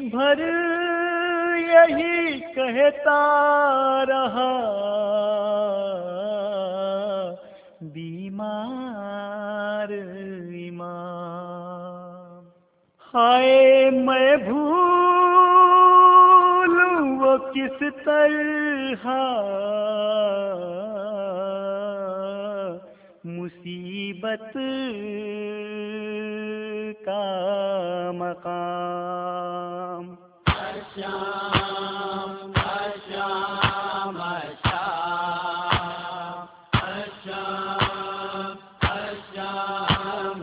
بھر یہی کہتا رہا، بیمار امام۔ ہائے میں بھولوں وہ کس طرح مصیبت کا مقام۔ الشام الشام الشام الشام الشام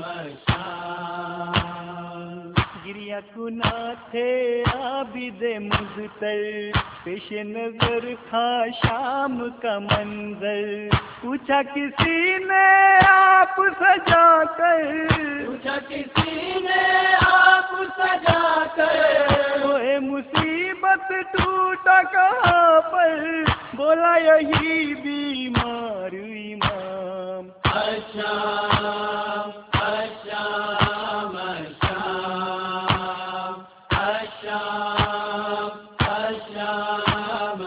الشام۔ گریہ کنا تھے عابد مضطر، پیش نظر تھا شام کا منظر، پوچھا کسی نے آپ سجا کر، پوچھا کسی نے آپ سجا کر، کوئی مصیبت ٹوٹا کہاں پر، بولا یہی بیمار امام۔ الشام الشام الشام الشام الشام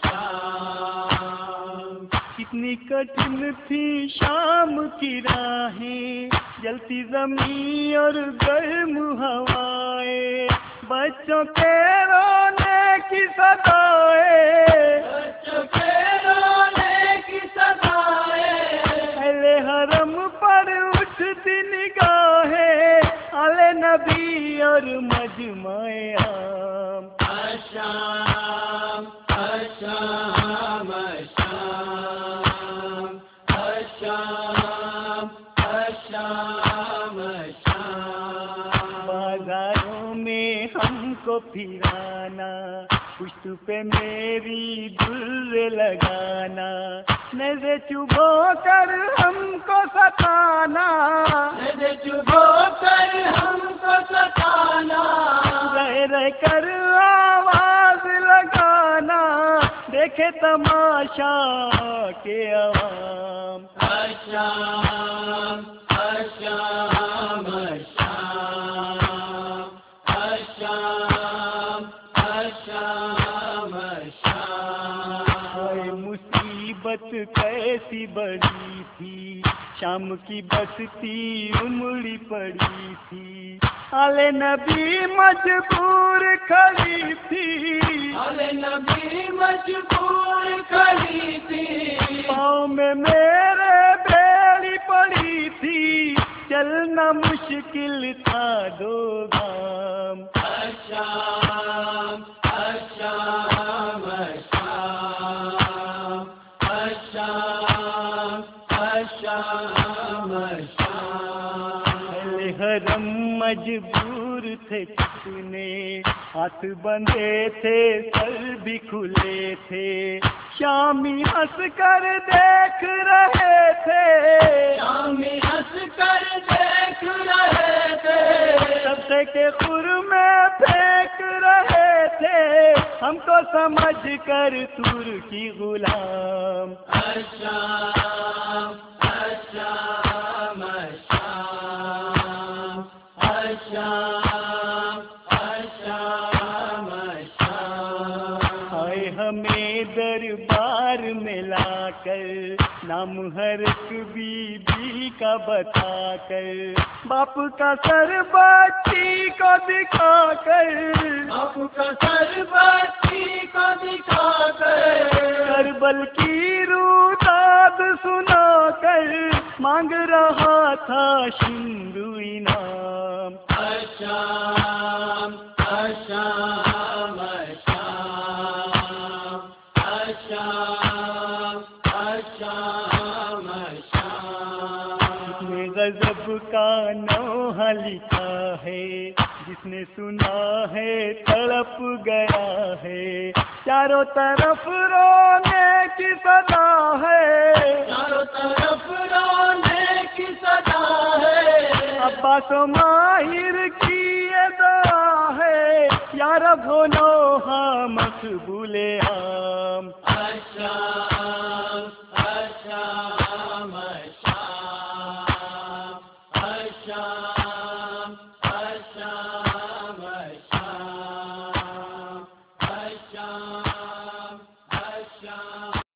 الشام۔ کتنی کٹھن تھی شام کی راہیں، جلتی زمین اور گرم ہوائیں، بچوں کے رونے کی صدائیں، بچوں کے رونے کی صدائیں، اہل حرم پر اٹھتی نگاہیں، آل نبی اور مجمع عام۔ الشام الشام الشام الشام الشام الشام۔ بازاروں میں ہم کو پھرانا، پشت پہ میری دل لگانا، نظر چبھو کر ہم کو ستانا، نظر چبھو کر ہم کو ستانا، رہ رہ کر آواز لگانا، دیکھے تماشا کے عوام۔ الشام الشام الشام الشام الشام الشام۔ ہائے مصیبت کیسی بڑی تھی، شام کی بستی امڑی پڑی تھی، آل نبی مجبور کھڑی تھی، آل نبی مجبور کھڑی تھی، پاؤں میں میرے بیڑی پڑی تھی، چلنا مشکل تھا دو گام۔ الشام الشام الشام الشام الشام الشام۔ اہل حرم مجبور تھے کتنے، ہاتھ بندھے تھے سر بھی کھلے تھے، شامی ہنس کر دیکھ رہے تھے، شامی ہنس کر دیکھ رہے تھے، سبزے کے خور میں پھینک رہے تھے، ہم کو سمجھ کر ترکی غلام۔ الشام الشام الشام الشام الشام الشام۔ ہائے ہمیں دربار میں لا کر، نام ہر ایک بی بی کا بتا کر، باپ کا سر بچی کو دکھا کر، باپ کا سر بچی کو دکھا کر، کربل کی روداد سنا کر، مانگ رہا تھا شندو انعام۔ الشام الشام الشام الشام الشام الشام۔ میں غضب کا نوحہ لکھا ہے، جس نے سنا ہے تڑپ گیا ہے، چاروں طرف رونے کی صدا ہے، چاروں طرف رونے کی صدا ہے، عباس و ماہر کی یہ دعا ہے، یا رب ہو نوحہ مقبول عام۔ الشام الشام الشام الشام الشام الشام۔ श्याम